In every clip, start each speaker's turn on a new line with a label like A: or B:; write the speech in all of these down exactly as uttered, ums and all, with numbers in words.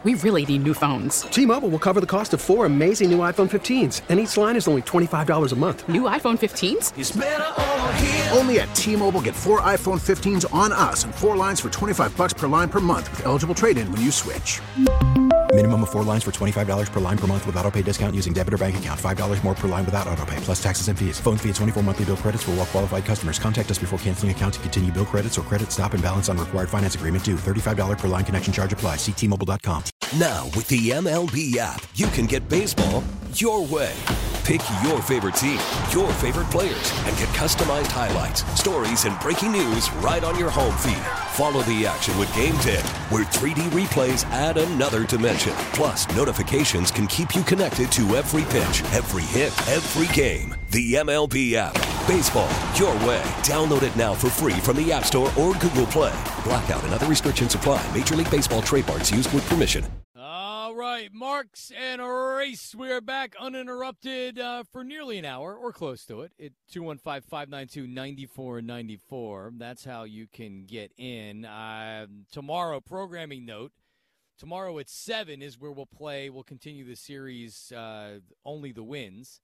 A: We really need new phones.
B: T-Mobile will cover the cost of four amazing new iPhone fifteens, and each line is only twenty-five dollars a month.
A: New iPhone fifteens?
C: It's better over here.
D: Only at T-Mobile, get four iPhone fifteens on us and four lines for twenty-five dollars per line per month with eligible trade-in when you switch.
E: Minimum of four lines for twenty-five dollars per line per month with autopay discount using debit or bank account. five dollars more per line without autopay, plus taxes and fees. Phone fee at twenty-four monthly bill credits for well-qualified customers. Contact us before canceling account to continue bill credits or credit stop and balance on required finance agreement due. thirty-five dollars per line connection charge applies. See T Mobile dot com.
F: Now, with the M L B app, you can get baseball your way. Pick your favorite team, your favorite players, and get customized highlights, stories, and breaking news right on your home feed. Follow the action with Game Day, where three D replays add another dimension. Plus, notifications can keep you connected to every pitch, every hit, every game. The M L B app. Baseball your way. Download it now for free from the App Store or Google Play. Blackout and other restrictions apply. Major League Baseball trademarks used with permission.
G: All right, Marks and Race. We are back uninterrupted uh, for nearly an hour or close to it at two one five, five nine two, nine four nine four. That's how you can get in. Uh, tomorrow, programming note, tomorrow at seven is where we'll play. We'll continue the series, uh, Only the Wins.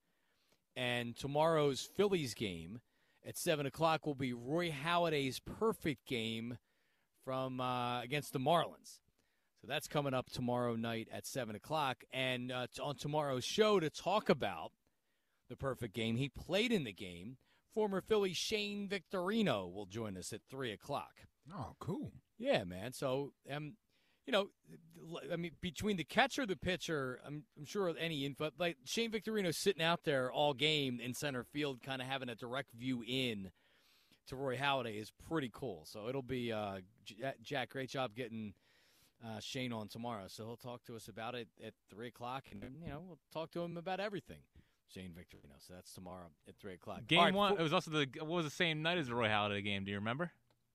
G: And tomorrow's Phillies game at seven o'clock will be Roy Halladay's perfect game from uh, against the Marlins. So that's coming up tomorrow night at seven o'clock. And uh, on tomorrow's show to talk about the perfect game, he played in the game, former Philly Shane Victorino will join us at three o'clock.
H: Oh, cool.
G: Yeah, man. So, um, you know, I mean, between the catcher, the pitcher, I'm, I'm sure any info, like Shane Victorino sitting out there all game in center field, kind of having a direct view in to Roy Halladay is pretty cool. So it'll be, uh, Jack, great job getting uh, Shane on tomorrow. So he'll talk to us about it at three o'clock, and, you know, we'll talk to him about everything. Shane Victorino. So that's tomorrow at three o'clock.
I: Game
G: right,
I: one,
G: before-
I: it was also the, what was the same night as the Roy Halladay game? Do you remember?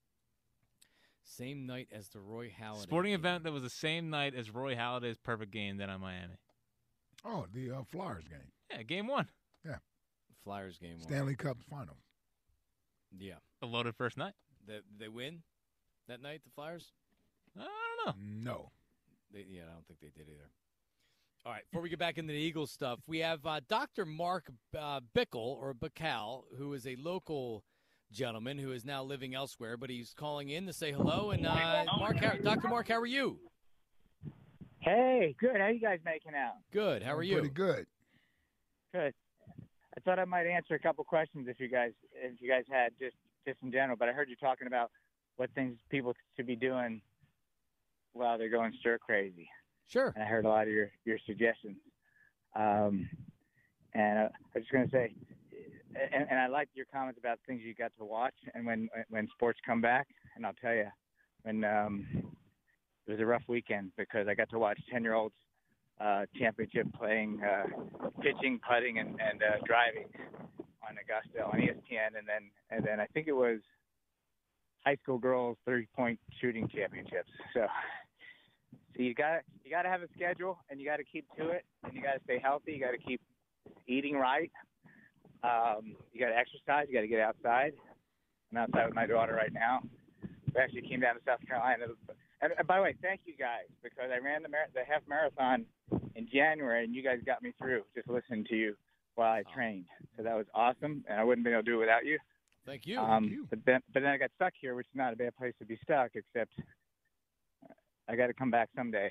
G: Same night as the Roy Halladay
I: Sporting
G: game.
I: event that was the same night as Roy Halladay's perfect game then on Miami.
H: Oh, the uh, Flyers game.
I: Yeah, game one.
H: Yeah.
G: Flyers game one.
H: Stanley Cup final.
G: Yeah.
I: A loaded first night.
G: They, they win that night, the Flyers?
I: I don't know.
H: No.
G: They, yeah, I don't think they did either. All right, before we get back into the Eagles stuff, we have uh, Doctor Mark uh, Bickle, or Bacall, who is a local gentleman who is now living elsewhere, but he's calling in to say hello. And uh, Mark, how, Doctor Mark, how are you?
J: Hey, good. How you guys making out?
G: Good. How are you?
H: Pretty good.
J: Good. I thought I might answer a couple questions if you guys if you guys had just just in general. But I heard you talking about what things people should be doing while they're going stir crazy.
G: Sure.
J: And I heard a lot of your your suggestions. Um, and uh, I was just going to say. And, and I like your comments about things you got to watch and when when sports come back. And I'll tell you, when um, it was a rough weekend because I got to watch ten-year-olds uh, championship playing, uh, pitching, putting, and, and uh, driving on Augusta on E S P N, and then and then I think it was high school girls three-point shooting championships. So, so you got you got to have a schedule, and you got to keep to it, and you got to stay healthy. You got to keep eating right. Um, you got to exercise. You got to get outside. I'm outside with my daughter right now. We actually came down to South Carolina. And, and by the way, thank you guys because I ran the, mar- the half marathon in January, and you guys got me through just listening to you while I trained. So that was awesome, and I wouldn't be able to do it without you.
G: Thank you.
J: Um,
G: Thank you.
J: But then, but then I got stuck here, which is not a bad place to be stuck, except I got to come back someday.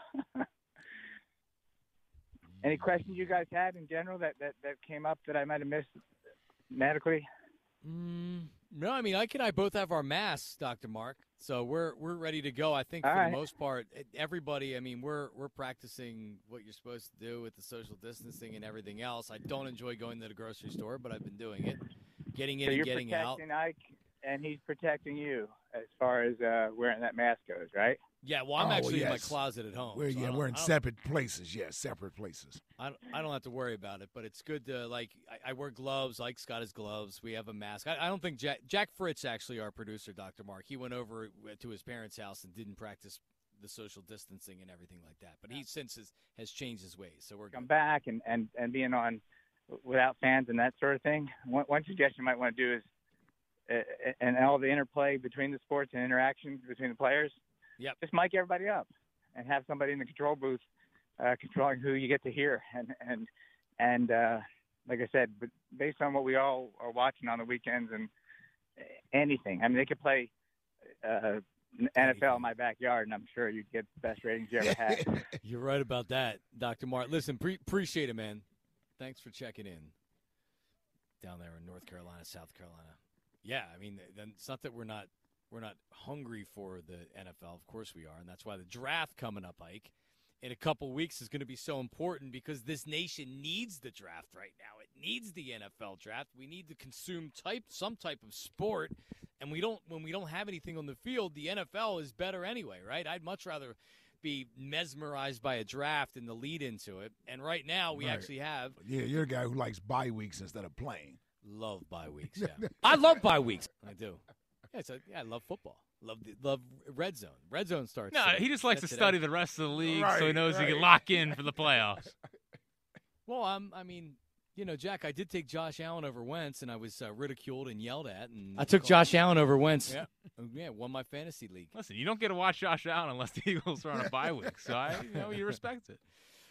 J: Any questions you guys had in general that, that, that came up that I might have missed medically?
G: Mm, no, I mean, Ike and I both have our masks, Doctor Mark, so we're we're ready to go. I think
J: All
G: for
J: right.
G: the most part, everybody, I mean, we're we're practicing what you're supposed to do with the social distancing and everything else. I don't enjoy going to the grocery store, but I've been doing it, getting in
J: So
G: and
J: you're
G: getting out.
J: protecting Ike, and he's protecting you as far as uh, wearing that mask goes, right?
G: Yeah, well, I'm
H: Oh,
G: actually in my
H: yes.
G: closet at home.
H: We're,
G: so I
H: yeah,
G: don't-
H: we're in
G: I don't-
H: separate places. Yes, separate places.
G: I don't, I don't have to worry about it, but it's good to, like, I, I wear gloves. Ike's got his gloves. We have a mask. I, I don't think Jack, Jack Fritz, actually, our producer, Doctor Mark, he went over to his parents' house and didn't practice the social distancing and everything like that. But he since has, has changed his ways, so we're
J: Come
G: good.
J: back and, and, and being on without fans and that sort of thing. One, one suggestion you might want to do is, uh, and all the interplay between the sports and interactions between the players,
G: Yep.
J: just mic everybody up. and have somebody in the control booth uh, controlling who you get to hear. And and and uh, like I said, but based on what we all are watching on the weekends and anything, I mean, they could play uh, N F L in my backyard, and I'm sure you'd get the best ratings you ever had.
G: You're right about that, Doctor Martin. Listen, pre- appreciate it, man. Thanks for checking in down there in North Carolina, South Carolina. Yeah, I mean, then it's not that we're not we're not hungry for the N F L. Of course we are, and that's why the draft coming up, Ike, in a couple weeks is going to be so important because this nation needs the draft right now. It needs the N F L draft. We need to consume type some type of sport, and we don't. When we don't have anything on the field, the N F L is better anyway, right? I'd much rather be mesmerized by a draft and the lead into it. And right now, we
H: Right.
G: actually have.
H: Yeah, you're a guy who likes bye weeks instead of playing.
G: Love bye weeks. Yeah, I love bye weeks. I do. Yeah, it's a, yeah, I love football. Love the, love red zone. Red zone starts.
I: No,
G: today.
I: he just likes to
G: That's
I: study
G: today.
I: the rest of the league
H: Right,
I: so he knows he
H: right.
I: can lock in for the playoffs.
G: Well, um, I mean, you know, Jack, I did take Josh Allen over Wentz, and I was uh, ridiculed and yelled at. And I took Josh Allen over Wentz. Yeah, yeah, won my fantasy league.
I: Listen, you don't get to watch Josh Allen unless the Eagles are on a bye week, so I, you know, you respect it.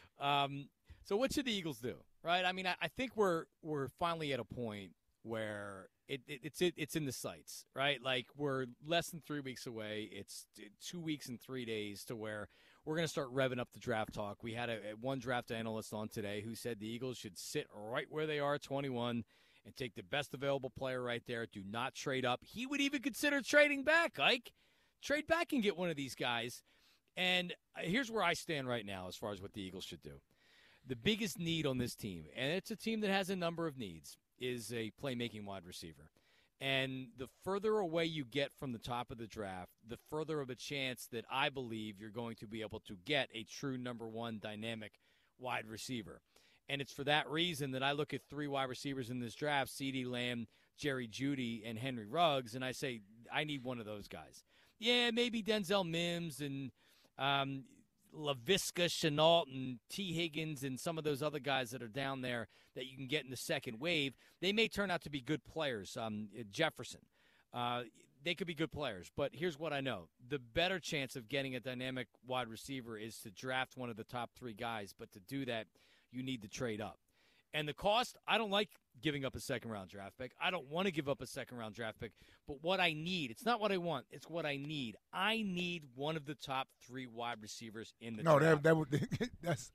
G: Um, so what should the Eagles do, right? I mean, I, I think we're we're finally at a point where it, it it's it, it's in the sights, right? Like we're less than three weeks away. It's two weeks and three days to where we're going to start revving up the draft talk. We had a, a one draft analyst on today who said the Eagles should sit right where they are at twenty-one and take the best available player right there. Do not trade up. He would even consider trading back, Ike. Trade back and get one of these guys. And here's where I stand right now as far as what the Eagles should do. The biggest need on this team, and it's a team that has a number of needs, is a playmaking wide receiver. And the further away you get from the top of the draft, the further of a chance that I believe you're going to be able to get a true number one dynamic wide receiver. And it's for that reason that I look at three wide receivers in this draft, CeeDee Lamb, Jerry Jeudy, and Henry Ruggs, and I say I need one of those guys. Yeah, maybe Denzel Mims and um, LaVisca Chenault and T. Higgins and some of those other guys that are down there that you can get in the second wave, they may turn out to be good players. Um, Jefferson, uh, they could be good players. But here's what I know. The better chance of getting a dynamic wide receiver is to draft one of the top three guys. But to do that, you need to trade up. And the cost, I don't like giving up a second-round draft pick. I don't want to give up a second-round draft pick. But what I need, it's not what I want, it's what I need. I need one of the top three wide receivers in the
H: No,
G: draft.
H: that that would that's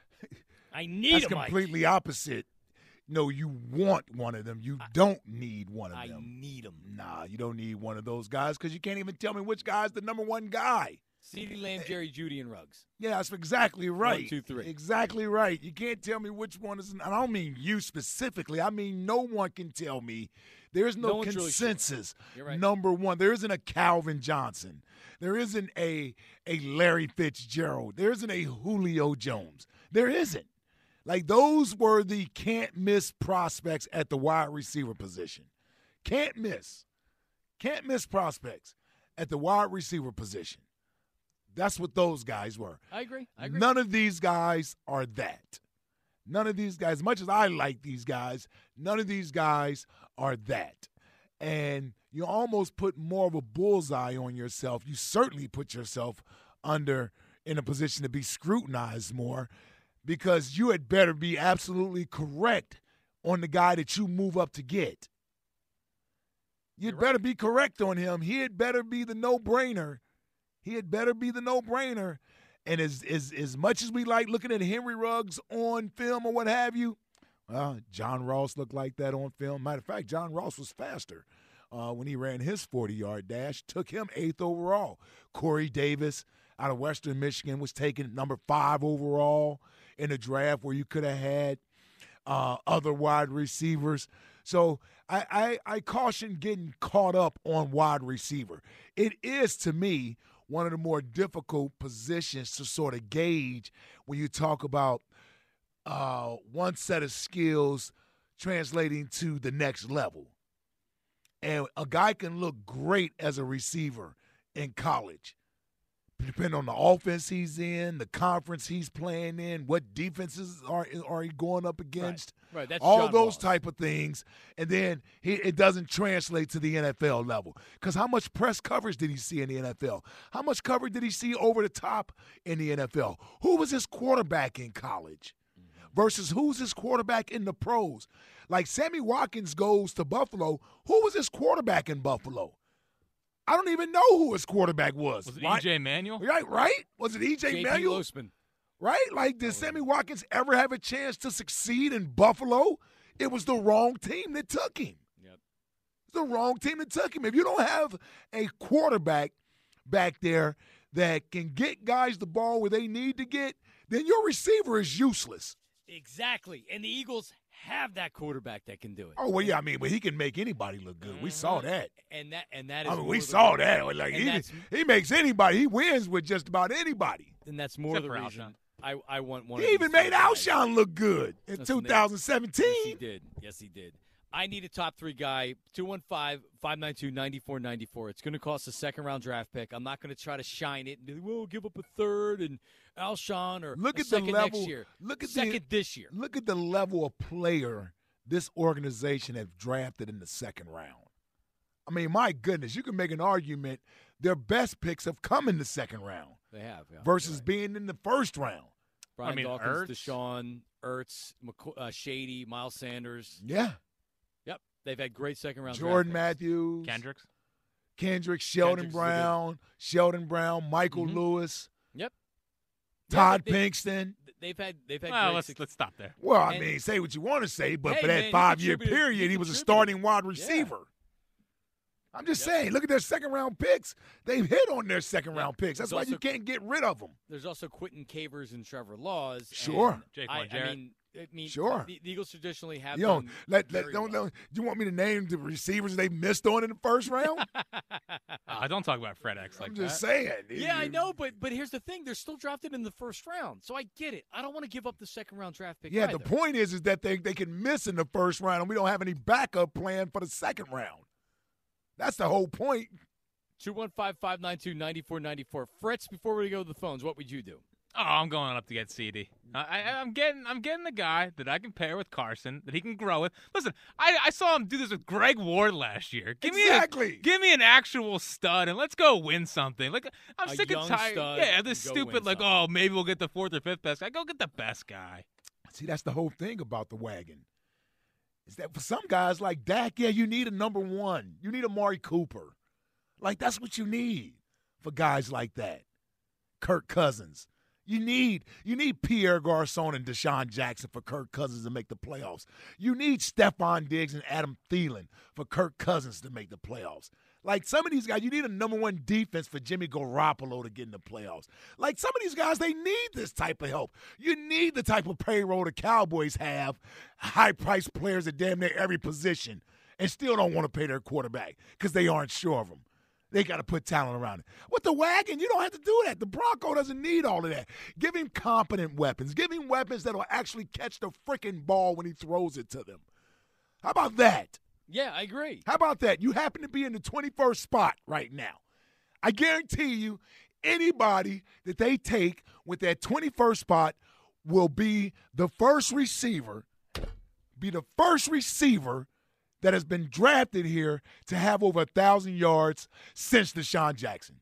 G: I need
H: that's
G: him, Mike.
H: completely opposite. No, you want one of them. You don't need one of
G: I
H: them.
G: need him.
H: Nah, you don't need one of those guys because you can't even tell me which guy's the number one guy.
G: CeeDee Lamb, Jerry Jeudy, and Ruggs.
H: Yeah, that's exactly right.
G: One, two, three.
H: Exactly right. You can't tell me which one is. I don't mean you specifically. I mean no one can tell me. There's no,
G: No one's really sure.
H: consensus.
G: You're right.
H: Number one, there isn't a Calvin Johnson. There isn't a a Larry Fitzgerald. There isn't a Julio Jones. There isn't. Like those were the can't miss prospects at the wide receiver position. Can't miss. Can't miss prospects at the wide receiver position. That's what those guys were.
G: I agree. I agree.
H: None of these guys are that. None of these guys, as much as I like these guys, none of these guys are that. And you almost put more of a bullseye on yourself. You certainly put yourself under in a position to be scrutinized more because you had better be absolutely correct on the guy that you move up to get. You'd
G: You're
H: better
G: right.
H: be correct on him. He had better be the no-brainer. He had better be the no-brainer. And as, as, as much as we like looking at Henry Ruggs on film or what have you, well, John Ross looked like that on film. Matter of fact, John Ross was faster uh, when he ran his forty-yard dash. Took him eighth overall. Corey Davis out of Western Michigan was taken number five overall in a draft where you could have had uh, other wide receivers. So I, I, I caution getting caught up on wide receiver. It is, to me, one of the more difficult positions to sort of gauge when you talk about uh, one set of skills translating to the next level. And a guy can look great as a receiver in college, depending on the offense he's in, the conference he's playing in, what defenses are are he going up against,
G: Right, right. That's
H: all
G: John
H: those
G: Ross.
H: type of things, and then he, it doesn't translate to the N F L level. Because how much press coverage did he see in the N F L? How much coverage did he see over the top in the N F L? Who was his quarterback in college versus who's his quarterback in the pros? Like Sammy Watkins goes to Buffalo. Who was his quarterback in Buffalo? I don't even know who his quarterback was.
I: Was it
H: right?
I: E J Manuel?
H: Right, right? Was it E J
G: J P
H: Manuel?
G: Losman.
H: Right? Like, did Sammy Watkins ever have a chance to succeed in Buffalo? It was the wrong team that took him.
G: Yep.
H: It's the wrong team that took him. If you don't have a quarterback back there that can get guys the ball where they need to get, then your receiver is useless.
G: Exactly. And the Eagles have that quarterback that can do it.
H: Oh, well, yeah, I mean, but he can make anybody look good. We saw that.
G: And that and that is
H: I mean,
G: more
H: we
G: the
H: saw
G: reason-
H: that. Like
G: and
H: he,
G: that's,
H: he makes anybody. He wins with just about anybody.
G: and that's more
I: Except
G: the
I: for
G: reason
I: Alshon.
G: I, I want one
H: He
G: of
H: even
G: these
H: made
G: guys.
H: Alshon look good in
G: Listen,
H: two
G: they-
H: thousand
G: Yes, he
H: seventeen.
G: did. Yes, he did. I need a top three guy. two one five, five nine two, nine four nine four. It's going to cost a second-round draft pick. I'm not going to try to shine it. And, we'll give up a third and Alshon or
H: Look
G: a
H: at the
G: second
H: level.
G: next year.
H: Look at
G: second
H: the,
G: this year.
H: Look at the level of player this organization has drafted in the second round. I mean, my goodness, you can make an argument their best picks have come in the second round
G: They have. Yeah,
H: versus
G: right.
H: being in the first round.
G: Brian
I: I mean,
G: Dawkins,
I: Ertz.
G: Deshaun, Ertz, McCo- uh, Shady, Miles Sanders.
H: Yeah.
G: Yep. They've had great second-round
H: Jordan
G: draft picks.
H: Matthews,
I: Kendricks?
H: Kendrick, Sheldon
G: Kendrick's a good-
H: Brown, Sheldon Brown, Michael
G: Mhm.
H: Lewis,
G: Yep.
H: Todd
G: Yeah, they-
H: Pinkston.
G: They've had they've had
I: Well,
G: great
I: let's
G: suc-
I: let's stop there.
H: Well, I
G: And-
H: mean, say what you want to say, but
G: Hey,
H: for
G: man,
H: that
G: he
H: five-year
G: contributed-
H: period,
G: he
H: he was a
G: contributed.
H: starting wide
G: Yeah.
H: receiver. I'm just
G: Yep.
H: saying, look at their second-round picks. They've hit on their second-round
G: Yeah.
H: picks. That's
G: There's
H: why
G: also-
H: you can't get rid of them.
G: There's also Quentin Cavers and Trevor Laws.
H: Sure.
G: and
I: Jaquan
G: I, I
I: Jarrett.
G: mean, I mean,
H: Sure.
G: The, the Eagles traditionally have.
H: You don't
G: done
H: let, let
G: very
H: don't,
G: well.
H: don't you want me to name the receivers they missed on in the first round?
I: Uh, don't talk about Fred X like
H: I'm just
I: that.
H: saying.
G: Yeah, I
H: You-
G: know, but but here's the thing: they're still drafted in the first round, so I get it. I don't want to give up the second round draft pick.
H: Yeah,
G: either.
H: the point is is that they, they can miss in the first round, and we don't have any backup plan for the second round. That's the whole point.
G: two one five, five nine two, nine four nine four. Fritz, before we go to the phones, what would you do?
I: Oh, I'm going up to get C D. I, I, I'm getting, I'm getting the guy that I can pair with Carson, that he can grow with. Listen, I, I saw him do this with Greg Ward last year. Give
H: Exactly.
I: me, a, give me an actual stud, and let's go win something. Like I'm
G: A
I: sick and
G: young
I: tired.
G: stud
I: Yeah,
G: and
I: this
G: go
I: stupid
G: win
I: like,
G: something.
I: oh, maybe we'll get the fourth or fifth best guy. Go get the best guy.
H: See, that's the whole thing about the wagon. Is that for some guys like Dak, yeah, you need a number one. You need a Amari Cooper. Like, that's what you need for guys like that. Kirk Cousins. You need you need Pierre Garçon and Deshaun Jackson for Kirk Cousins to make the playoffs. You need Stephon Diggs and Adam Thielen for Kirk Cousins to make the playoffs. Like, some of these guys, you need a number one defense for Jimmy Garoppolo to get in the playoffs. Like, some of these guys, they need this type of help. You need the type of payroll the Cowboys have, high-priced players at damn near every position, and still don't want to pay their quarterback because they aren't sure of him. They got to put talent around it. With the wagon, you don't have to do that. The Bronco doesn't need all of that. Give him competent weapons. Give him weapons that will actually catch the freaking ball when he throws it to them. How about that?
G: Yeah, I agree.
H: How about that? You happen to be in the twenty-first spot right now. I guarantee you, anybody that they take with that twenty-first spot will be the first receiver, be the first receiver that has been drafted here to have over a thousand yards since Deshaun Jackson.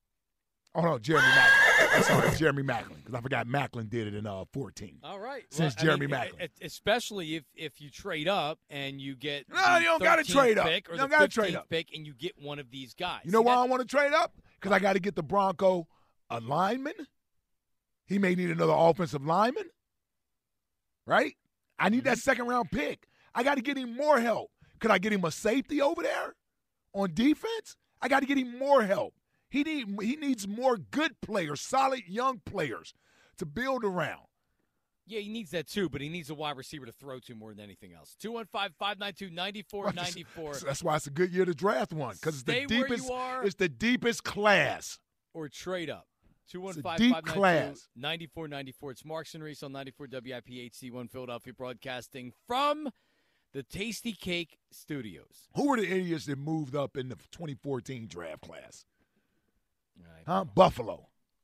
H: Oh no, Jeremy Maclin. I'm sorry, Jeremy Maclin, because I forgot Maclin did it in uh fourteen.
G: All right.
H: Since
G: I
H: Jeremy
G: mean,
H: Maclin.
G: e- e- especially if if you trade up and you get
H: No,
G: the
H: you don't gotta
G: thirteenth
H: trade up.
G: pick or
H: You
G: the
H: don't gotta trade
G: fifteenth
H: up.
G: pick, and you get one of these guys.
H: You know
G: See,
H: why
G: that-
H: I want to trade up? Because I got to get the Bronco a lineman. He may need another offensive lineman, right? I need that second round pick. I got to get him more help. Could I get him a safety over there on defense? I got to get him more help. He need he needs more good players, solid young players to build around.
G: Yeah, he needs that too, but he needs a wide receiver to throw to more than anything else. two one five, five nine two, nine four nine four.
H: That's why it's a good year to draft one, because it's
G: Stay
H: the
G: where
H: deepest.
G: you are.
H: It's the deepest class.
G: Or trade up. two one
H: It's a
G: five,
H: deep
G: five nine two,
H: class.
G: nine four nine four. It's Marks and Reese on ninety-four W I P H C one Philadelphia, broadcasting from the Tasty Cake Studios.
H: Who were the idiots that moved up in the twenty fourteen draft class?
G: All right.
H: Huh? Buffalo.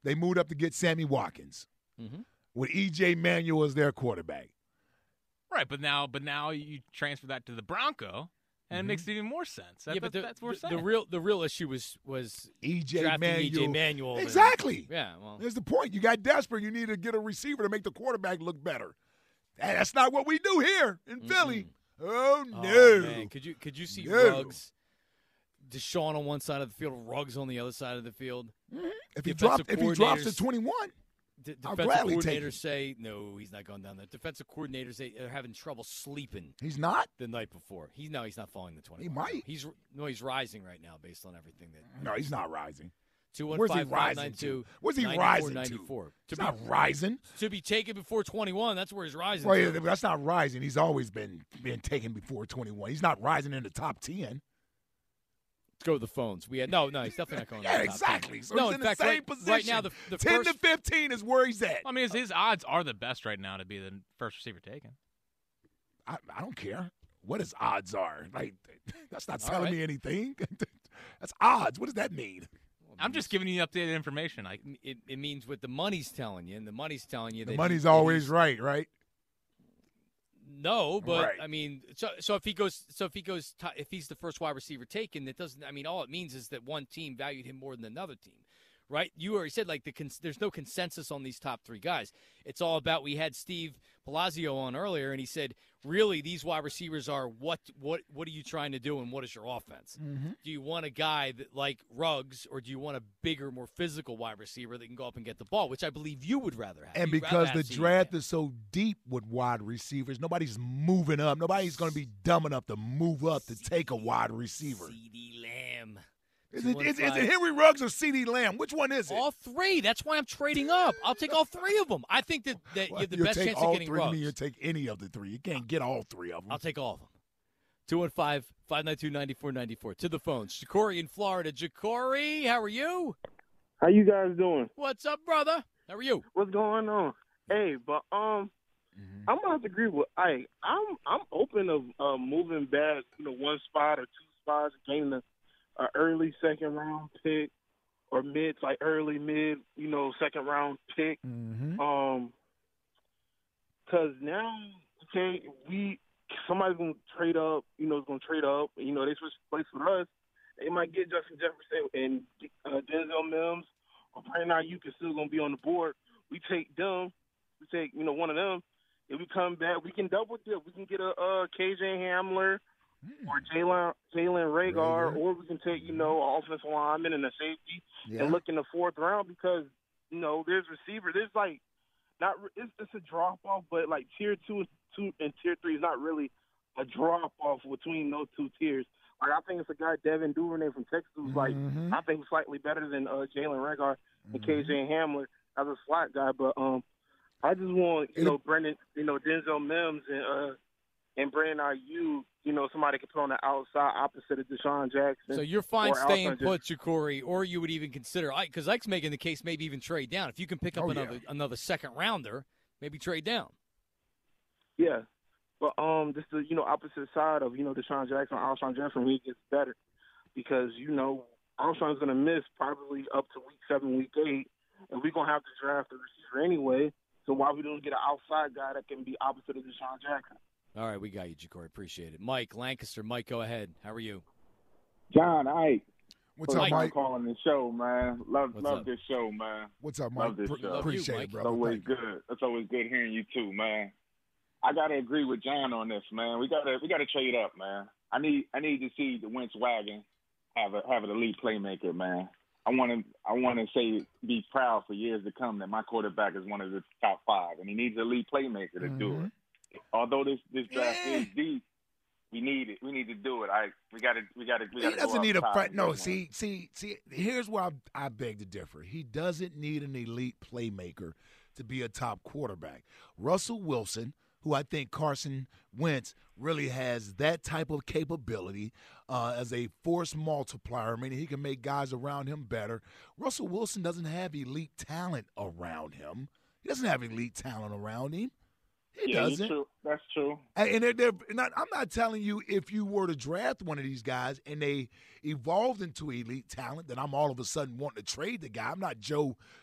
H: they moved up to get Sammy Watkins
G: Mm-hmm.
H: with E J Manuel as their quarterback.
I: Right, but now, but now you transfer that to the Bronco, and
H: Mhm.
I: it makes even more sense. That,
G: yeah, but
I: that-
G: the,
I: that's what we're
G: the,
I: saying.
G: the real the real issue was was
H: E J
G: drafting
H: Manuel.
G: E J Manuel. and-
H: Exactly.
G: yeah, well,
H: Here's the point. You got desperate. You need to get a receiver to make the quarterback look better. And that's not what we do here in
G: Mm-mm.
H: Philly. Oh, no.
G: oh, man, could you could you see
H: No.
G: Ruggs, Deshaun on one side of the field, Ruggs on the other side of the field?
H: If he
G: Defensive
H: drops, if he drops to
G: coordinators-
H: twenty-one,
G: D-
H: I'll
G: defensive
H: gladly take
G: coordinators
H: it.
G: say no, he's not going down there. Defensive coordinators say they're having trouble sleeping
H: he's not.
G: the night before. He's no, he's not falling the twenty.
H: He might.
G: He's no, he's rising right now based on everything that.
H: No, he's not rising.
G: Two one
H: Where's he
G: five five
H: rising
G: nine
H: to?
G: two.
H: Where's he rising to? He's not rising.
G: To be taken before twenty-one, that's where he's rising.
H: Well,
G: to.
H: yeah, that's not rising. He's always been been taken before twenty-one. He's not rising in the top ten.
G: Let's go with the phones. We had no, no, he's definitely not going.
H: Yeah,
G: to the top ten.
H: exactly. So
G: no,
H: he's
G: in
H: in
G: fact,
H: the same
G: right,
H: position.
G: right now the, the
H: ten
G: first,
H: to fifteen is where he's at.
I: I mean, his, his odds are the best right now to be the first receiver taken.
H: I, I don't care what his odds are. Like that's not
G: All
H: telling
G: right.
H: me anything. That's odds. What does that mean?
I: I'm just giving you updated information. I,
G: It, it means what the money's telling you, and the money's telling you
H: The
G: that
H: money's
G: he- that
H: always
G: he's-
H: right, right?
G: No, but
H: Right.
G: I mean, so so if he goes, so if he goes, t- if he's the first wide receiver taken, that doesn't. I mean, all it means is that one team valued him more than another team, right? You already said like the cons- there's no consensus on these top three guys. It's all about. We had Steve Palazzo on earlier, and he said, really, these wide receivers are what what what are you trying to do, and what is your offense?
H: Mm-hmm.
G: Do you want a guy that like Ruggs, or do you want a bigger, more physical wide receiver that can go up and get the ball, which I believe you would rather have.
H: And
G: You'd rather
H: because
G: have
H: the
G: CeeDee
H: draft
G: Lamb.
H: is so deep with wide receivers, nobody's moving up. Nobody's going to be dumb enough to move up to take a wide receiver.
G: CeeDee Lamb.
H: Is it, is, is it Henry Ruggs or CeeDee Lamb? Which one is it?
G: All three. That's why I'm trading up. I'll take all three of them. I think that, that you
H: Well,
G: have the
H: you'll
G: best
H: take
G: chance
H: all
G: of getting
H: three.
G: Ruggs.
H: You take any of the three. You can't get all three of them.
G: I'll take all of them. two one five, five nine two, nine four nine four. To the phones. Ja'Cory in Florida. Ja'Cory, how are you?
C: How you guys doing?
G: What's up, brother? How are you?
C: What's going on? Hey, but um,
H: Mm-hmm.
C: I'm gonna have to agree with Ike. I'm I'm open to uh, moving back, you know, one spot or two spots, gaining a, a early second round pick or mid, like early mid, you know, second round pick.
H: Mm-hmm.
C: Um, because now, okay, we somebody's gonna trade up, you know, is gonna trade up. You know, they switch place with us. They might get Justin Jefferson and uh, Denzel Mims or Brandon Ayuk is still gonna be on the board. We take them. We take, you know, one of them. If we come back, we can double dip. We can get a uh, K J Hamler or Jalen Jalen Rager,
H: Rager.
C: or we can take, you know, an offensive lineman and a safety
H: Yeah.
C: and look in the fourth round because, you know, there's receiver. There's like not it's, it's a drop off, but like tier two, two and tier three is not really a drop off between those two tiers. Like I think it's a guy Devin Duvernay from Texas who's like
H: Mhm.
C: I think slightly better than uh, Jalen Rager and K J Hamler as a slot guy, but um. I just want, you know, Brendan, you know, Denzel Mims and uh, and Brandon Ayuk, you know, somebody could put on the outside opposite of Deshaun Jackson.
G: So you're fine
C: or
G: staying
C: Alshon
G: put, Ja'Cory, or you would even consider – because Ike's making the case maybe even trade down. If you can pick up
H: Oh, yeah.
G: another another second rounder, maybe trade down.
C: Yeah, but um, just the you know opposite side of you know Deshaun Jackson, Alshon Jefferson, he gets better because you know Alshon's going to miss probably up to week seven, week eight, and we're going to have to draft a receiver anyway. So why we don't get an outside guy that can be opposite of Deshaun Jackson?
G: All right, we got you, Ja'Cory. Appreciate it. Mike, Lancaster. Mike, go ahead. How are you?
K: John, Ike.
H: What's
K: First
H: up,
K: time
H: Mike?
K: calling the show, man. Love
G: What's
K: love
G: up?
K: this show, man.
H: What's up,
K: Love
H: Mike?
K: this
H: Pre-
K: show.
H: appreciate
G: Love you,
H: it,
G: Mike.
K: It's
H: brother.
K: always
H: Thank you.
K: good. It's always good hearing you too, man. I gotta agree with John on this, man. We gotta we gotta trade up, man. I need I need to see the Wentz wagon have a have an elite playmaker, man. I want to I want to say be proud for years to come that my quarterback is one of the top five, and he needs an elite playmaker to do
H: Mhm.
K: it. Although this this draft
H: Yeah.
K: is deep, we need it. We need to do it. I we got to we got to we got
H: He
K: to.
H: doesn't need a front. No, see, see, see. Here's where I, I beg to differ. He doesn't need an elite playmaker to be a top quarterback. Russell Wilson, who I think Carson Wentz really has that type of capability uh, as a force multiplier, meaning he can make guys around him better. Russell Wilson doesn't have elite talent around him. He doesn't have elite talent around him. He
K: yeah,
H: doesn't.
K: You're true. That's true.
H: And and they're, they're not, I'm not telling you if you were to draft one of these guys and they evolved into elite talent, that I'm all of a sudden wanting to trade the guy. I'm not Joe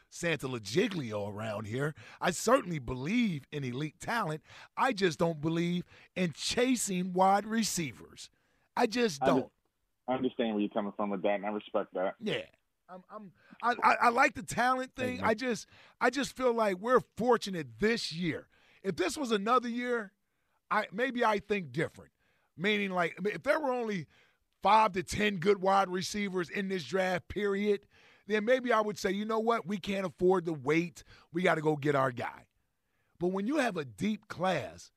H: Santa Legiglio around here. I certainly believe in elite talent. I just don't believe in chasing wide receivers. I just don't.
K: I understand where you're coming from with that, and I respect that.
H: Yeah. I'm, I'm, I, I, I like the talent thing. I just, I just feel like we're fortunate this year. If this was another year, I maybe I think different. Meaning, like, if there were only five to ten good wide receivers in this draft period, then maybe I would say, you know what, we can't afford to wait. We got to go get our guy. But when you have a deep class,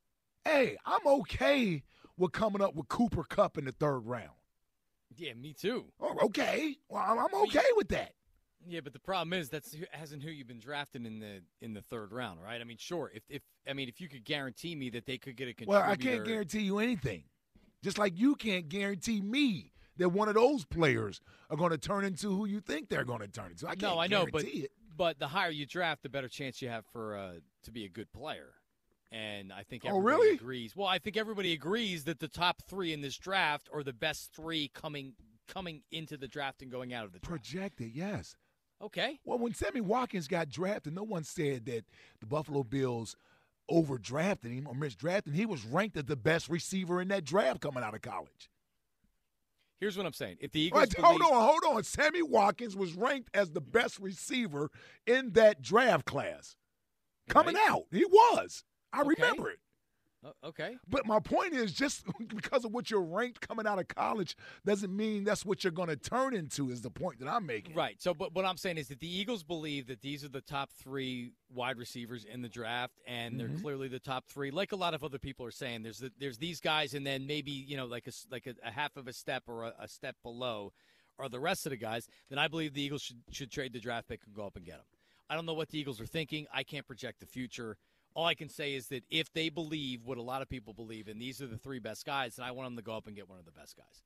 H: hey, I'm okay with coming up with Cooper Kupp in the third round.
G: Yeah, me too.
H: Oh, okay. Well, I'm okay with that.
G: Yeah, but the problem is that's hasn't who you've been drafting in the in the third round, right? I mean, sure, if if I mean if you could guarantee me that they could get a contributor.
H: Well, I can't guarantee you anything. Just like you can't guarantee me that one of those players are going to turn into who you think they're going to turn into. I can't
G: no, I know, but
H: it.
G: but the higher you draft, the better chance you have for uh, to be a good player. And I think
H: oh,
G: everybody
H: really?
G: agrees. Well, I think everybody agrees that the top three in this draft are the best three coming coming into the draft and going out of the draft.
H: Projected, yes.
G: Okay.
H: Well, when Sammy Watkins got drafted, no one said that the Buffalo Bills overdrafted him or misdrafted him. He was ranked as the best receiver in that draft coming out of college.
G: Here's what I'm saying. If the Eagles
H: Right,
G: believe-
H: hold on, hold on. Sammy Watkins was ranked as the best receiver in that draft class. Coming
G: Right.
H: out. He was. I
G: Okay.
H: remember it.
G: Uh, okay.
H: But my point is, just because of what you're ranked coming out of college doesn't mean that's what you're going to turn into, is the point that I'm making.
G: Right. So, but what I'm saying is that the Eagles believe that these are the top three wide receivers in the draft, and they're
H: Mhm.
G: clearly the top three. Like a lot of other people are saying, there's the, there's these guys, and then maybe you know like a s- like a, a half of a step or a, a step below are the rest of the guys. Then I believe the Eagles should should trade the draft pick and go up and get them. I don't know what the Eagles are thinking. I can't project the future. All I can say is that if they believe what a lot of people believe, and these are the three best guys, then I want them to go up and get one of the best guys.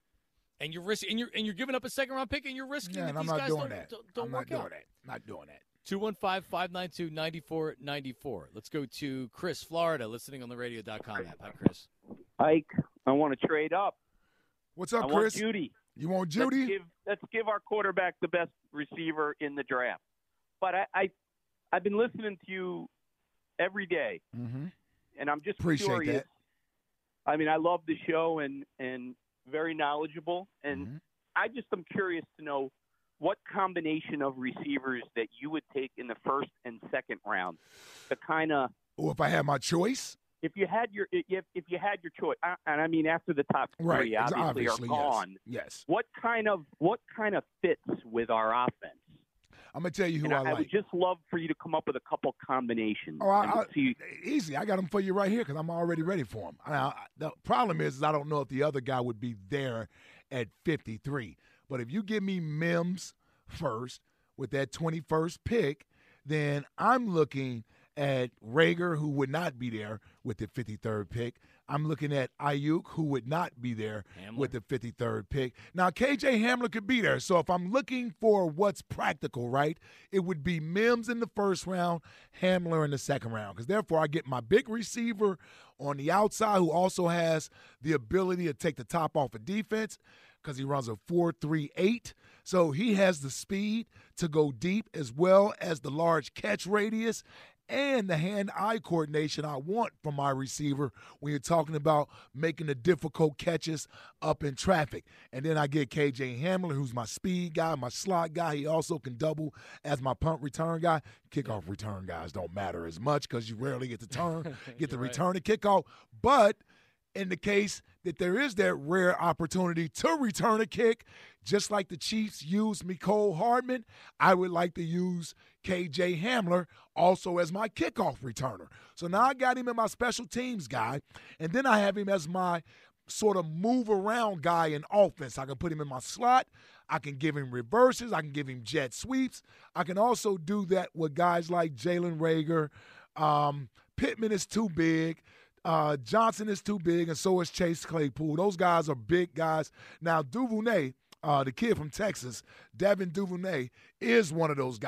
G: And you're risk, and you're and you're giving up a second round pick, and you're risking
H: Yeah,
G: that
H: and I'm
G: these
H: not
G: guys
H: doing
G: don't,
H: that.
G: don't, don't
H: I'm
G: work
H: not doing
G: out.
H: that. Not doing that.
G: two one five, five nine two, nine four nine four. Let's go to Chris, Florida, listening on the radio dot com app. Hi, Chris.
L: Ike, I want to trade up.
H: What's up,
L: I
H: Chris?
L: want Judy.
H: You want Judy?
L: Let's give, let's give our quarterback the best receiver in the draft. But I, I I've been listening to you every day,
H: Mm-hmm.
L: and I'm just
H: Appreciate
L: curious.
H: that.
L: I mean, I love the show and and very knowledgeable, and
H: Mm-hmm.
L: I just am curious to know what combination of receivers that you would take in the first and second round to kind of.
H: Or if I had my choice?
L: If you had your if if you had your choice, uh, and I mean after the top three
H: Right, ex-
L: obviously,
H: obviously,
L: are gone,
H: yes. Yes.
L: what kind of what kind of fits with our offense?
H: I'm going to tell you who
L: And
H: I,
L: I, I
H: like.
L: would just love for you to come up with a couple combinations.
H: Oh, I,
L: and
H: I,
L: see.
H: easy. I got them for you right here because I'm already ready for them. I, I, the problem is, is I don't know if the other guy would be there at fifty-three. But if you give me Mims first with that twenty-first pick, then I'm looking at Rager, who would not be there with the fifty-third pick. I'm looking at Ayuk, who would not be there
G: Hamler.
H: with the fifty-third pick. Now, K J Hamler could be there. So if I'm looking for what's practical, right, it would be Mims in the first round, Hamler in the second round. Because therefore, I get my big receiver on the outside who also has the ability to take the top off of defense because he runs a four three eight. So he has the speed to go deep as well as the large catch radius and the hand-eye coordination I want from my receiver when you're talking about making the difficult catches up in traffic. And then I get K J Hamler, who's my speed guy, my slot guy. He also can double as my punt return guy. Kickoff return guys don't matter as much because you rarely get to turn, get the
G: right.
H: return to kickoff. But in the case that there is that rare opportunity to return a kick, just like the Chiefs used Mecole Hardman, I would like to use K J Hamler also as my kickoff returner. So now I got him in my special teams guy, and then I have him as my sort of move around guy in offense. I can put him in my slot. I can give him reverses. I can give him jet sweeps. I can also do that with guys like Jalen Rager. Um, Pittman is too big. Uh, Johnson is too big, and so is Chase Claypool. Those guys are big guys. Now, Duvernay, uh, the kid from Texas, Devin Duvernay, is one of those guys.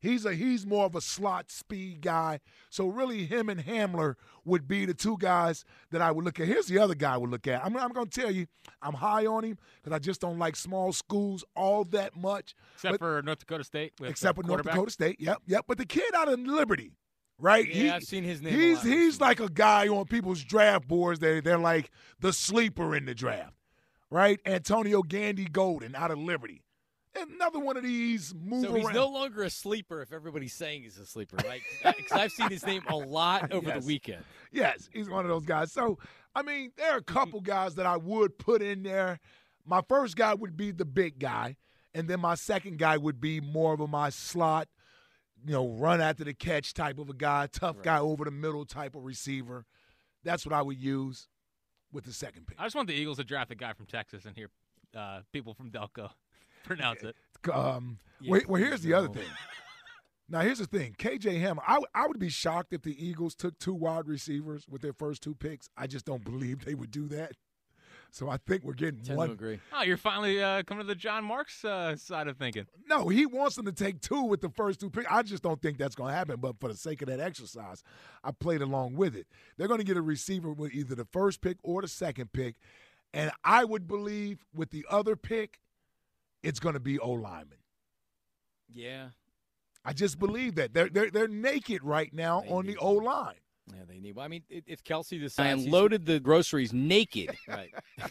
H: He's a he's more of a slot speed guy. So really him and Hamler would be the two guys that I would look at. Here's the other guy I would look at. I'm, I'm going to tell you, I'm high on him because I just don't like small schools all that much.
I: Except
H: but,
I: for North Dakota State.
H: Except for North Dakota State, yep, yep. But the kid out of Liberty, right?
G: Yeah,
H: he,
G: I've seen his name.
H: He's he's like a guy on people's draft boards. They, they're like the sleeper in the draft, right? Antonio Gandy Golden out of Liberty. Another one of these move
G: So he's
H: around.
G: no longer a sleeper if everybody's saying he's a sleeper, right? Because I've seen his name a lot over
H: Yes.
G: the weekend.
H: Yes, he's one of those guys. So, I mean, there are a couple guys that I would put in there. My first guy would be the big guy, and then my second guy would be more of a my slot, you know, run after the catch type of a guy, tough
G: Right.
H: guy over the middle type of receiver. That's what I would use with the second pick.
I: I just want the Eagles to draft a guy from Texas and hear uh, people from Delco pronounce it.
H: Um,
G: Yeah,
H: well, well, here's the other
G: no.
H: thing. Now, here's the thing. K J Hamler, I, I would be shocked if the Eagles took two wide receivers with their first two picks. I just don't believe they would do that. So I think we're getting
G: Tend
H: one.
G: to agree.
I: Oh, you're finally uh, coming to the John Marks uh, side of thinking.
H: No, he wants them to take two with the first two picks. I just don't think that's going to happen. But for the sake of that exercise, I played along with it. They're going to get a receiver with either the first pick or the second pick. And I would believe with the other pick, it's going to be O-lineman.
G: Yeah.
H: I just believe that. They're, they're, they're naked right now
G: They
H: on the
G: need
H: O-line.
G: Yeah, they need. Well, I mean, if if Kelsey
A: I
G: decides he's-
A: unloaded the groceries naked.
G: right?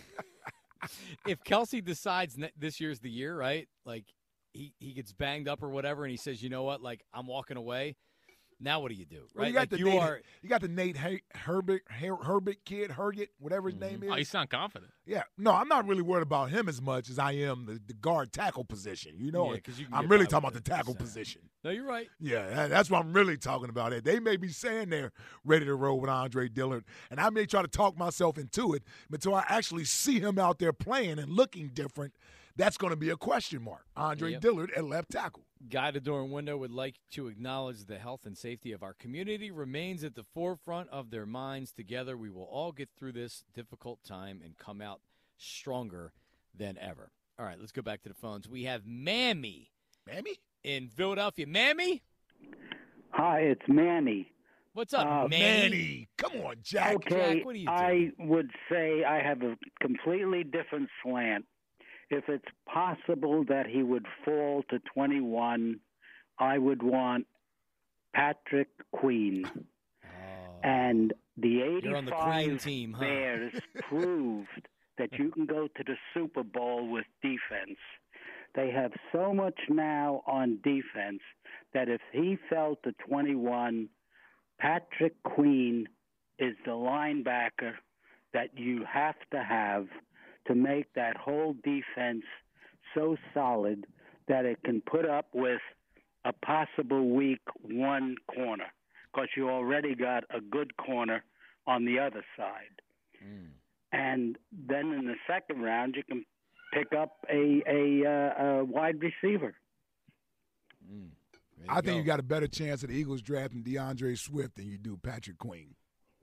G: If Kelsey decides ne- this year's the year, right? Like he he gets banged up or whatever, and he says, you know what? Like I'm walking away. Now what do you do?
H: Well,
G: Right?
H: you got
G: Like,
H: the
G: you
H: Nate,
G: are.
H: you got the Nate Her- Herbert Her- Herbert kid, Herget, whatever his name is.
I: Oh, you sound confident.
H: Yeah, no, I'm not really worried about him as much as I am the, the guard tackle position. You know,
G: Yeah,
H: it.
G: 'cause you can
H: I'm
G: get
H: really
G: by
H: talking
G: with
H: about the
G: it,
H: tackle
G: so.
H: position.
G: No, you're right.
H: Yeah, that- that's what I'm really talking about. It. They may be saying they're ready to roll with Andre Dillard, and I may try to talk myself into it, but until I actually see him out there playing and looking different, that's going to be a question mark. Andre
G: Yep.
H: Dillard at left tackle.
G: Guy to Door and Window would like to acknowledge the health and safety of our community remains at the forefront of their minds. Together, we will all get through this difficult time and come out stronger than ever. All right, let's go back to the phones. We have Mammy
H: Mammy?
G: in Philadelphia. Mammy?
M: Hi, it's Manny.
G: What's up,
M: Uh,
G: Manny?
H: Manny, come on, Jack.
M: Okay,
G: Jack, what are you
M: I would say I have a completely different slant. If it's possible that he would fall to twenty-one, I would want Patrick Queen. And the
G: You're on the Queen
M: eighty-five
G: team, huh?
M: Bears proved that you can go to the Super Bowl with defense. They have so much now on defense that if he fell to twenty-one, Patrick Queen is the linebacker that you have to have to make that whole defense so solid that it can put up with a possible weak one corner, because you already got a good corner on the other side.
G: Mm.
M: And then in the second round, you can pick up a a, uh, a wide receiver.
G: Mm.
H: I think you got a better chance of the Eagles drafting DeAndre Swift than you do Patrick Queen.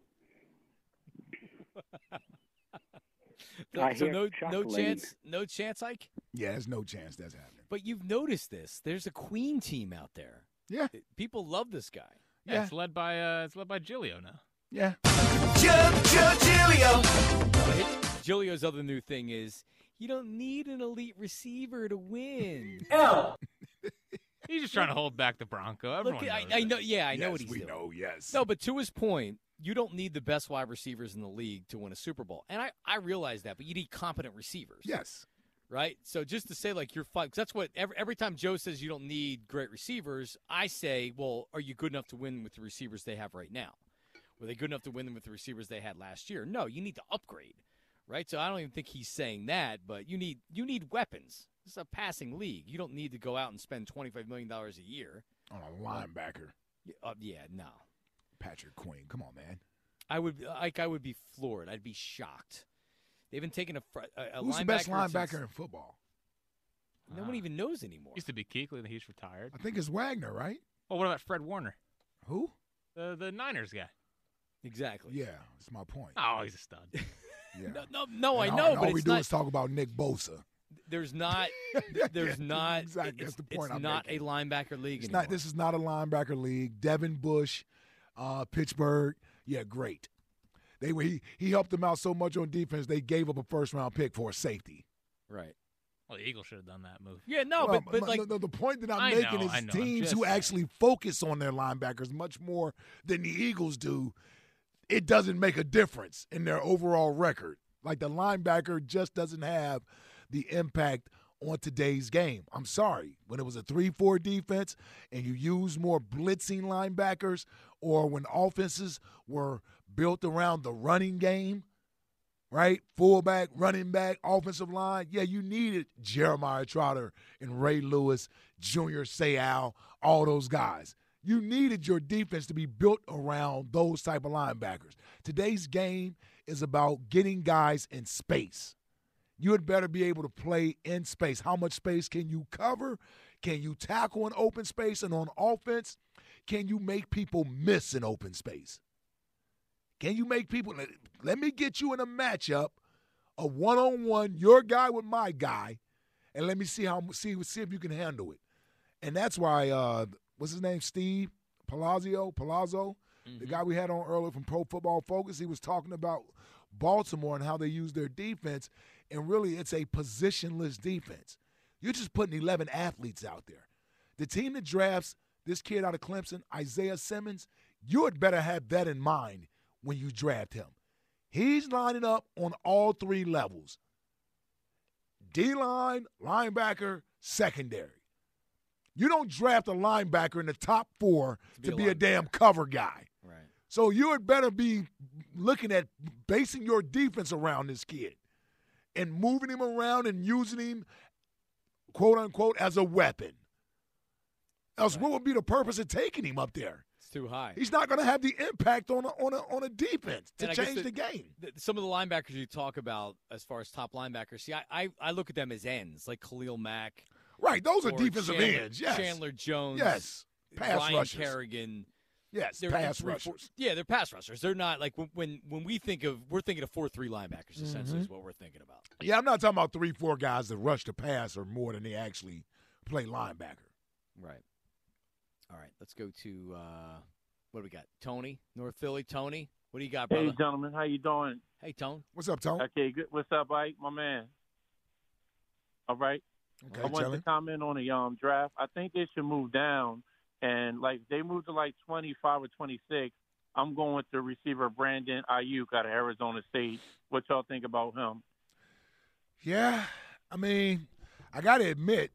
G: So,
M: I
G: so
M: hear
G: no, no
M: chuckling.
G: chance, no chance, Ike.
H: Yeah, there's no chance that's happening.
G: But you've noticed this. There's a Queen team out there.
H: Yeah.
G: People love this guy.
I: Yeah,
H: Yeah.
I: it's led by uh, it's led by Gilio now.
H: Yeah.
G: Gilio's other new thing is you don't need an elite receiver to win.
I: He's just trying to hold back the Bronco. Everyone
G: Look, I,
I: knows
G: I
I: that.
G: know. Yeah, I know
H: Yes,
G: what he's
H: we
G: doing.
H: know, yes.
G: No, but to his point, you don't need the best wide receivers in the league to win a Super Bowl, and I, I realize that. But you need competent receivers.
H: Yes.
G: Right. So just to say like you're fine, 'cause that's what every every time Joe says you don't need great receivers, I say, well, are you good enough to win with the receivers they have right now? Were they good enough to win them with the receivers they had last year? No, you need to upgrade. Right. So I don't even think he's saying that, but you need you need weapons. This is a passing league. You don't need to go out and spend twenty-five million dollars a year
H: On a linebacker.
G: Uh, yeah, no.
H: Patrick Queen. Come on, man.
G: I would like I would be floored. I'd be shocked. They've been taking a, fr- a, a
H: Who's
G: linebacker
H: the best
G: since-
H: linebacker in football?
G: No one even knows anymore.
I: Used to be Kuechly, then he's retired.
H: I think it's Wagner, right?
I: Oh, what about Fred Warner?
H: Who?
I: The the Niners guy.
G: Exactly.
H: Yeah, that's my point.
I: Oh, he's a stud.
H: Yeah.
G: No, no, no I
H: And
G: know,
H: all,
G: but
H: all
G: it's
H: we do
G: not.
H: is talk about Nick Bosa.
G: There's not. There's
H: Yeah,
G: not.
H: exactly.
G: It's,
H: That's the point
G: it's
H: I'm
G: not
H: making.
G: a linebacker league
H: It's
G: anymore.
H: not. This is not a linebacker league. Devin Bush, uh, Pittsburgh. Yeah, great. They were he he helped them out so much on defense. They gave up a first round pick for a safety.
G: Right.
I: Well, the Eagles should have done that move.
G: Yeah, no,
H: Well,
G: but, but
H: my-
G: like
H: the, the point that I'm
I: I
H: making
I: know, I
H: is
I: know. I'm
H: teams
I: just
H: who
I: saying.
H: actually focus on their linebackers much more than the Eagles do. It doesn't make a difference in their overall record. Like the linebacker just doesn't have the impact on today's game. I'm sorry. When it was a three four defense and you use more blitzing linebackers, or when offenses were built around the running game, right? Fullback, running back, offensive line. Yeah, you needed Jeremiah Trotter and Ray Lewis, Junior Seau, all those guys. You needed your defense to be built around those type of linebackers. Today's game is about getting guys in space. You had better be able to play in space. How much space can you cover? Can you tackle in open space? And on offense, can you make people miss in open space? Can you make people let, let me get you in a matchup, a one-on-one, your guy with my guy, and let me see how see see if you can handle it. And that's why uh, what's his name? Steve Palazzo, Palazzo, mm-hmm. the guy we had on earlier from Pro Football Focus, he was talking about Baltimore and how they use their defense, and really it's a positionless defense. You're just putting eleven athletes out there. The team that drafts this kid out of Clemson, Isaiah Simmons, you had better have that in mind when you draft him. He's lining up on all three levels. D-line, linebacker, secondary. You don't draft a linebacker in the top four to be, to be a, a damn cover guy.
G: Right.
H: So you had better be looking at basing your defense around this kid and moving him around and using him, quote unquote, as a weapon. Else, right. What would be the purpose of taking him up there?
G: It's too high.
H: He's not going to have the impact on a, on a, on a defense to change the, the game.
G: The, some of the linebackers you talk about as far as top linebackers, see, I, I, I look at them as ends, like Khalil Mack.
H: Right, those are defensive
G: Chandler,
H: ends, yes.
G: Chandler Jones.
H: Yes, pass
G: Ryan
H: rushers.
G: Kerrigan.
H: Yes,
G: they're
H: pass
G: three,
H: rushers.
G: Four, yeah, they're pass rushers. They're not like when when, when we think of we're thinking of four three linebackers. Essentially,
H: Mm-hmm.
G: is what we're thinking about.
H: Yeah, I'm not talking about three, four guys that rush the pass or more than they actually play linebacker.
G: Right. All right, let's go to uh, what do we got? Tony, North Philly. Tony, what do you got, brother?
N: Hey, gentlemen, how you doing?
G: Hey, Tone.
H: What's up, Tone?
N: Okay, good. What's up, Ike, my man? All right.
H: Okay,
N: I wanted
H: chilling.
N: to comment on the um draft. I think they should move down, and like they moved to like twenty-five or twenty-six. I'm going with the receiver Brandon Ayuk out of Arizona State. What y'all think about him?
H: Yeah, I mean, I got to admit,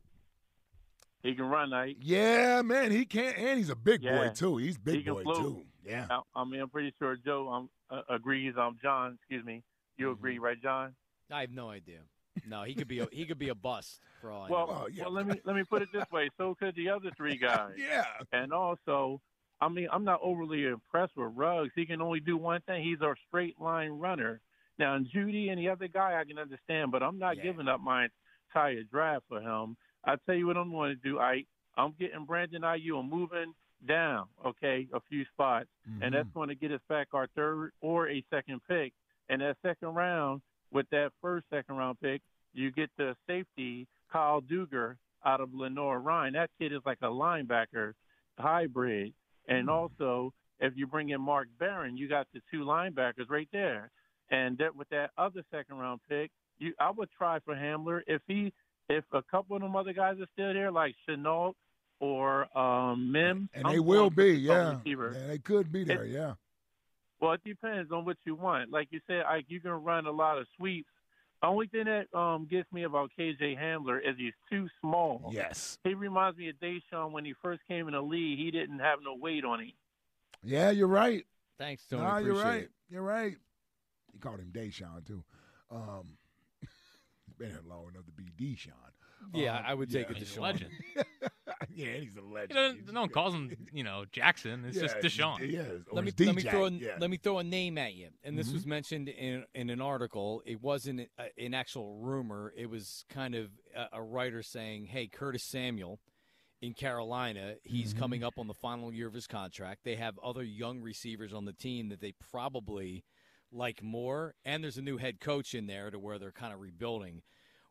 N: he can run, Ike.
H: Yeah, man, he can, and he's a big
N: Yeah.
H: boy too. He's big
N: He can
H: boy
N: float.
H: too. Yeah.
N: I, I mean, I'm pretty sure Joe um, uh, agrees. Um, John, excuse me. You
H: Mm-hmm.
N: agree, right, John?
G: I have no idea. No, he could be a, he could be a bust for all I
N: Well,
G: know.
N: well, let me let me put it this way. So could the other three guys.
H: Yeah.
N: And also, I mean, I'm not overly impressed with Ruggs. He can only do one thing. He's a straight line runner. Now, and Judy and the other guy, I can understand, but I'm not
G: Yeah.
N: giving up my entire draft for him. I tell you what I'm going to do. I I'm getting Brandon Ayuk. I'm moving down, okay, a few spots,
H: Mm-hmm.
N: and that's going to get us back our third or a second pick. And that second round, with that first second round pick, you get the safety Kyle Duggar out of Lenore Ryan. That kid is like a linebacker hybrid. And also, if you bring in Mark Barron, you got the two linebackers right there. And that with that other second round pick, you I would try for Hamler if he if a couple of them other guys are still there, like Chenault or um, Mims.
H: And
N: I'm
H: they will
N: going
H: be,
N: with the
H: yeah.
N: receiver.
H: yeah. They could be there,
N: It-
H: yeah.
N: Well, it depends on what you want. Like you said, Ike, you can run a lot of sweeps. The only thing that um, gets me about K J Hamler is he's too small.
H: Yes.
N: He reminds me of Deshaun when he first came in the league. He didn't have no weight on him.
H: Yeah, you're right.
G: Thanks, Tony.
H: Nah, you're
G: Appreciate
H: right.
G: it.
H: You're right. He called him Deshaun too. Um, he's been here long enough to be Deshaun.
G: Yeah,
H: Um,
G: I would take
H: yeah.
G: it to
I: He's a
G: Sean.
I: legend.
H: yeah, he's a legend.
I: You know, no one calls him, you know, Jackson. It's
H: Yeah,
I: just Deshaun.
H: Yeah, or
G: Let me
H: it's
G: let me
H: D-Jack,
G: throw a,
H: yeah.
G: let me throw a name at you. And this
H: Mhm.
G: was mentioned in in an article. It wasn't a, an actual rumor. It was kind of a, a writer saying, "Hey, Curtis Samuel in Carolina, he's
H: Mhm.
G: coming up on the final year of his contract. They have other young receivers on the team that they probably like more, and there's a new head coach in there to where they're kind of rebuilding.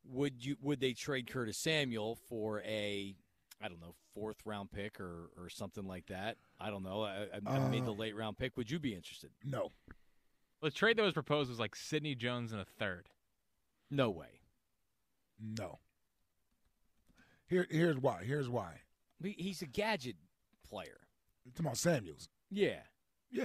G: would you would they trade Curtis Samuel for a, I don't know, fourth round pick or, or something like that? I don't know. I, I
H: Uh,
G: made the late round pick. Would you be interested?
H: No.
I: The trade that was proposed was like Sidney Jones and a third.
G: No way.
H: No. Here, here's why. Here's why.
G: He- He's a gadget player.
H: You're talking about Samuels.
G: Yeah.
H: Yeah.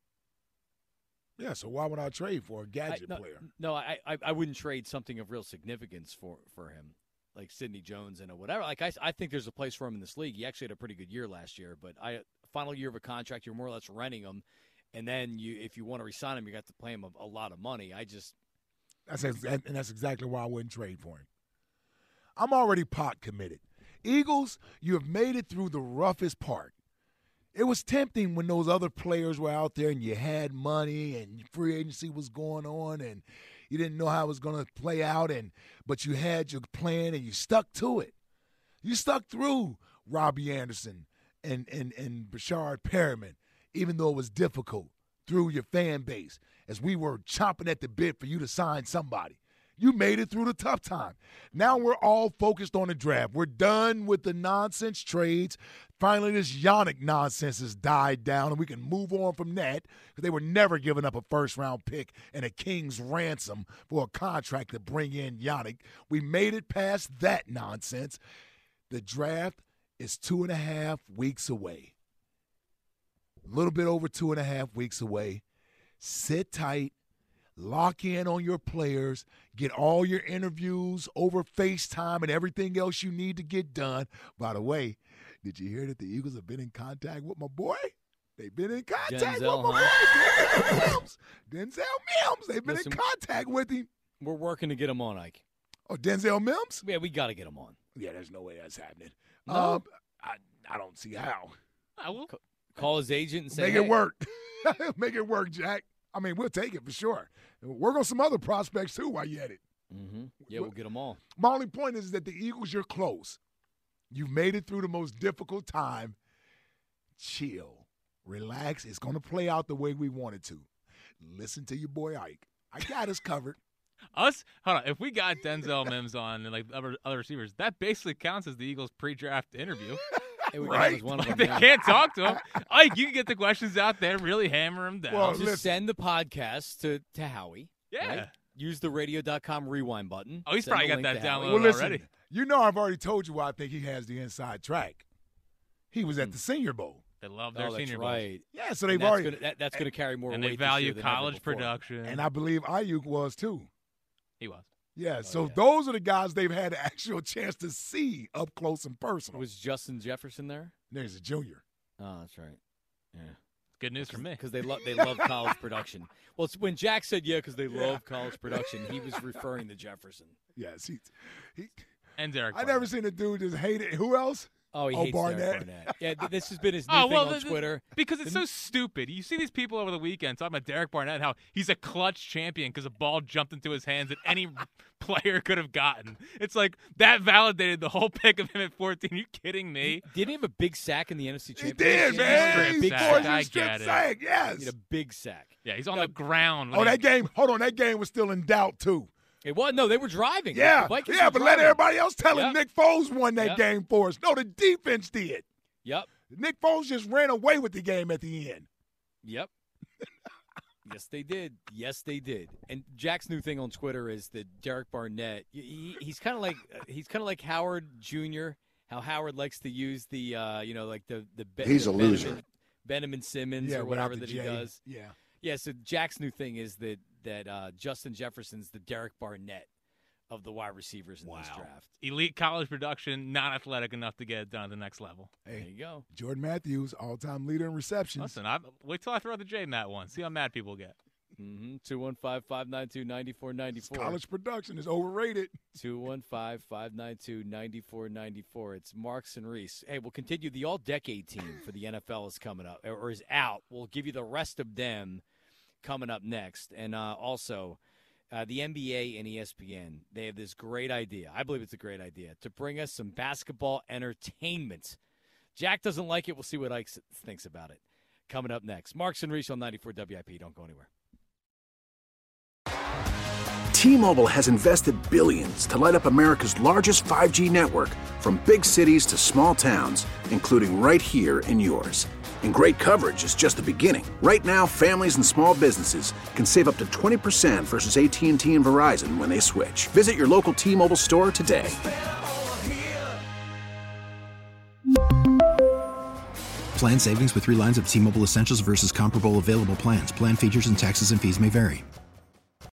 H: Yeah, so why would I trade for a
G: I,
H: gadget
G: no,
H: player?
G: no I, I I wouldn't trade something of real significance for, for him, like Sidney Jones and a whatever. Like I, I think there's a place for him in this league. He actually had a pretty good year last year, but I final year of a contract, you're more or less renting him, and then you if you want to re-sign him, you got to pay him a, a lot of money. I just
H: That's ex- and that's exactly why I wouldn't trade for him. I'm already pot committed. Eagles, you have made it through the roughest part. It was tempting when those other players were out there and you had money and free agency was going on and you didn't know how it was going to play out, and but you had your plan and you stuck to it. You stuck through Robbie Anderson and, and, and Bashard Perriman, even though it was difficult, through your fan base as we were chomping at the bit for you to sign somebody. You made it through the tough time. Now we're all focused on the draft. We're done with the nonsense trades. Finally, this Yannick nonsense has died down, and we can move on from that because they were never giving up a first-round pick and a king's ransom for a contract to bring in Yannick. We made it past that nonsense. The draft is two and a half weeks away. A little bit over two and a half weeks away. Sit tight. Lock in on your players. Get all your interviews over FaceTime and everything else you need to get done. By the way, did you hear that the Eagles have been in contact with my boy? They've been in contact
G: Denzel,
H: with my
G: huh?
H: boy, Denzel Mims. Denzel Mims. They've been
G: Listen,
H: in contact with him.
G: we're working to get him on, Ike.
H: Oh, Denzel Mims?
G: Yeah, we got to get him on.
H: Yeah, there's no way that's happening.
G: No?
H: Um, I, I don't see how.
I: I will
G: call his agent and say,
H: Make
G: hey.
H: it work. Make it work, Jack. I mean, we'll take it for sure. Work on some other prospects, too, while you're at it.
G: Mm-hmm. Yeah, we'll get them all.
H: My only point is that the Eagles, you're close. You've made it through the most difficult time. Chill. Relax. It's going to play out the way we want it to. Listen to your boy Ike. I got us covered.
I: Us? Hold on. If we got Denzel Mims on and like other other receivers, that basically counts as the Eagles' pre-draft interview.
G: It would
H: Right.
G: count as one of them,
I: They
G: yeah.
I: can't talk to him. Ike, you can get the questions out there, really hammer them down.
H: Well,
G: Just
H: listen.
G: send the podcast to, to Howie.
I: Yeah.
G: right? Use the radio dot com rewind button.
I: Oh, he's
G: Send
I: probably
G: the
I: got
G: link
I: that
G: to Howie.
I: downloaded
H: Well, listen,
I: already.
H: you know I've already told you why I think he has the inside track. He was
G: Hmm.
H: at the Senior Bowl.
I: They love their
G: Oh, that's
I: senior bowls.
G: right.
H: Yeah, so
G: And
H: they've
G: that's
H: already
G: gonna, that, that's going to carry more
I: And
G: weight
I: they
G: this
I: value
G: year than ever
I: college
G: before.
I: production.
H: and I believe Ayuk was too.
I: he was.
H: Yeah, so
G: yeah.
H: those are the guys they've had an actual chance to see up close and personal.
G: Was Justin Jefferson there?
H: There's a junior.
G: Oh, that's right. Yeah.
I: Good news for me.
G: Because they love they love college production. Well, it's when Jack said yeah, because they
H: Yeah.
G: love college production, he was referring to Jefferson.
H: Yes, he. he
I: And Derek.
H: I never seen a dude just hate it. Who else?
G: Oh, he
H: Oh,
G: hates
H: Barnett.
G: Derek Barnett. Yeah, th- this has been his new
I: Oh,
G: thing
I: well,
G: on
I: the- the-
G: Twitter.
I: Because it's
G: The-
I: so stupid. You see these people over the weekend talking about Derek Barnett, how he's a clutch champion because a ball jumped into his hands that any player could have gotten. It's like that validated the whole pick of him at fourteen. Are you kidding me?
G: Didn't he have a big sack in the N F C
H: He
G: Championship?
H: did,
I: He's
H: man.
I: strip
H: He
I: sack.
H: forced
I: I
H: a strip
I: get it.
H: sack.
G: He
H: Yes.
G: had a big sack.
I: Yeah, he's on
G: No.
I: the ground. when
H: Oh,
I: he-
H: that game. Hold on, that game was still in doubt too.
G: It was no, they were driving.
H: Yeah,
G: The Vikings
H: yeah,
G: were
H: but let
G: driving.
H: everybody else tell him
G: Yep.
H: Nick Foles won that
G: Yep.
H: game for us. No, the defense did.
G: Yep.
H: Nick Foles just ran away with the game at the end.
G: Yep. Yes, they did. Yes, they did. And Jack's new thing on Twitter is that Derek Barnett. He, he's kind of like he's kind of like Howard Junior How Howard likes to use the uh, you know like the the Ben-
O: He's a
G: Benjamin,
O: loser.
G: Benjamin Simmons
H: Yeah,
G: or
H: without
G: whatever
H: the
G: that
H: J.
G: he does.
H: Yeah.
G: Yeah. So Jack's new thing is that that uh, Justin Jefferson's the Derek Barnett of the wide receivers in this draft.
I: Elite college production, not athletic enough to get it done at the next level.
G: There
H: Hey,
G: you go.
H: Jordan Matthews, all-time leader in receptions.
I: Listen, I wait till I throw the J in that one. See how mad people get.
G: Mm-hmm. two one five, five nine two, nine four nine four.
H: College production is overrated.
G: two one five, five nine two, nine four nine four. It's Marks and Reese. Hey, we'll continue. The all-decade team for the N F L is coming up, or is out. We'll give you the rest of them coming up next. And uh, also, uh, the N B A and E S P N, they have this great idea. I believe it's a great idea to bring us some basketball entertainment. Jack doesn't like it. We'll see what Ike s- thinks about it. Coming up next. Marks and Reese on ninety-four W I P. Don't go anywhere.
D: T-Mobile has invested billions to light up America's largest five G network, from big cities to small towns, including right here in yours. And great coverage is just the beginning. Right now, families and small businesses can save up to twenty percent versus A T and T and Verizon when they switch. Visit your local T-Mobile store today.
E: Plan savings with three lines of T-Mobile Essentials versus comparable available plans. Plan features and taxes and fees may vary.